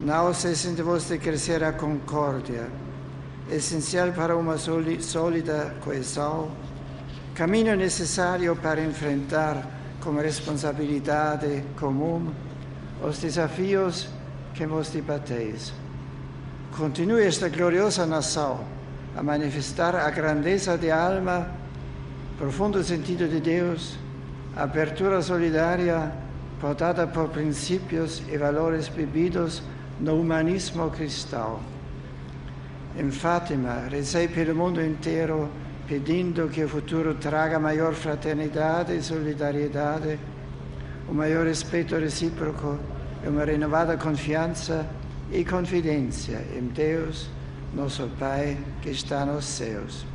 náuseas entre vós de crescer a concórdia, essencial para uma sólida coesão, caminho necessário para enfrentar com responsabilidade comum os desafios que vos debateis. Continue esta gloriosa nação a manifestar a grandeza de alma, profundo sentido de Deus, abertura solidária pautada por princípios e valores bebidos no humanismo cristão. Em Fátima, rezei pelo mundo inteiro, pedindo que o futuro traga maior fraternidade e solidariedade, um maior respeito recíproco e uma renovada confiança e confidência em Deus, nosso Pai, que está nos céus.